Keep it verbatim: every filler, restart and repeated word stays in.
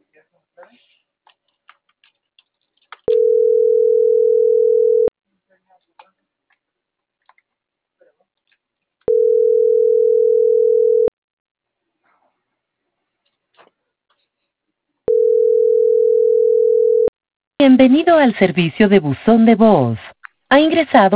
Bienvenido al servicio de buzón de voz. Ha ingresado